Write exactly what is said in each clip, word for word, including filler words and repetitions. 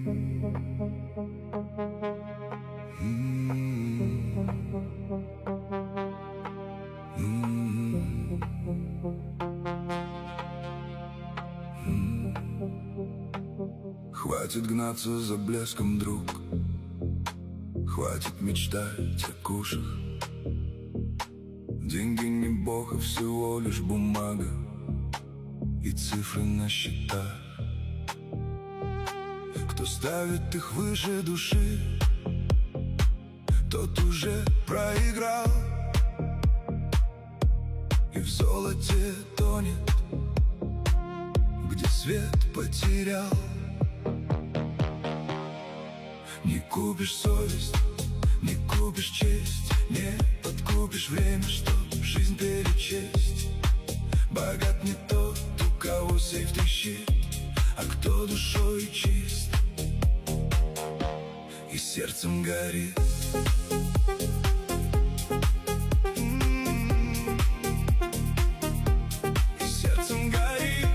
Хватит гнаться за блеском, друг. Хватит мечтать о кушах. Деньги не бог, а всего лишь бумага и цифры на счетах. Кто ставит их выше души, тот уже проиграл и в золоте тонет, где свет потерял. Не купишь совесть, не купишь честь, не подкупишь время, чтоб жизнь перечесть. Богат не тот, у кого сейф трещит, а кто душой чист и сердцем горит. И сердцем горит.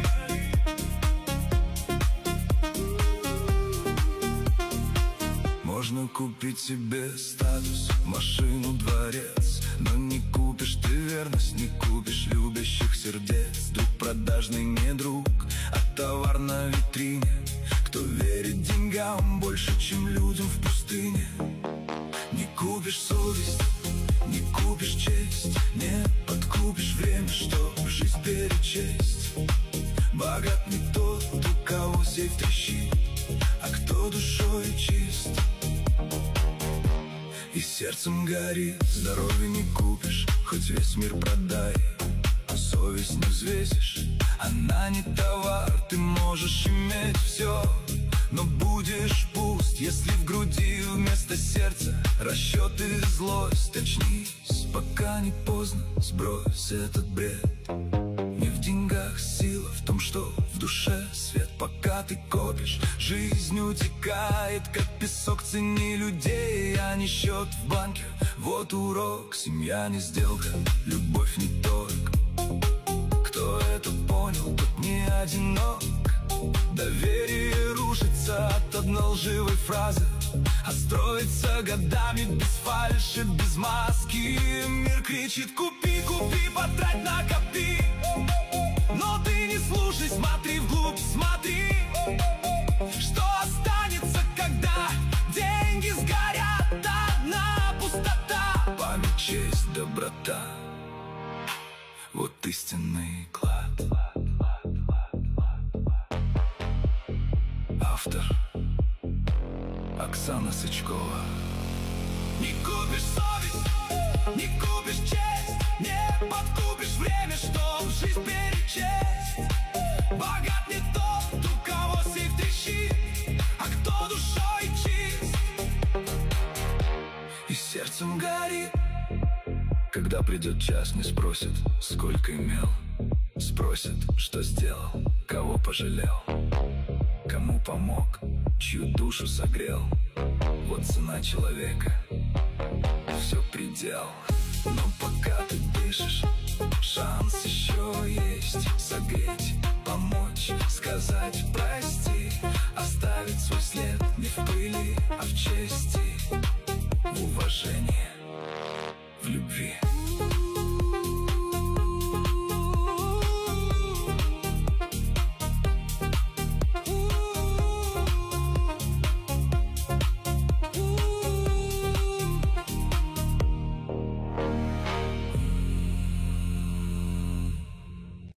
Можно купить себе статус, машину, дворец, но не купишь ты верность, не купишь любящих сердец. Друг продажный не друг, а товар на витрине. Кто верит деньгам больше, чем людям в пустыне. Не купишь совесть, не купишь честь, не подкупишь время, чтоб жизнь перечесть. Богат не тот, у кого сейф трещит, а кто душой чист и сердцем горит. Здоровье не купишь, хоть весь мир продай, а совесть не взвесишь, она не товар. Ты можешь иметь все, но будешь пуст, если в груди вместо сердца расчеты и злость. Очнись, пока не поздно, сбрось этот бред. Не в деньгах сила, в том, что в душе свет. Пока ты копишь, жизнь утекает, как песок. Цени людей, а не счет в банке. Вот урок, семья не сделка, любовь не торг. Кто это понял, тот не одинок. Доверие рушится от одной лживой фразы, а строится годами без фальши, без маски. Мир кричит: купи, купи, потрать, накопи. Но ты не слушай, смотри вглубь, смотри, что останется, когда деньги сгорят. Одна пустота. Память, честь, доброта — вот истинный клад. Автор — Оксана Сычкова. Не купишь совесть, не купишь честь, не подкупишь время, чтоб жизнь перечесть. Богат не тот, у кого сейф трещит, а кто душой чист и сердцем горит. Когда придет час, не спросят, сколько имел, спросят, что сделал, кого пожалел, кому помог, чью душу согрел. Вот цена человека, все предел. Но пока ты дышишь, шанс еще есть согреть